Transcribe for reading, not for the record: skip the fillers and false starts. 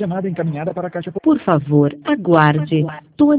Chamada encaminhada para a caixa. Por favor, aguarde.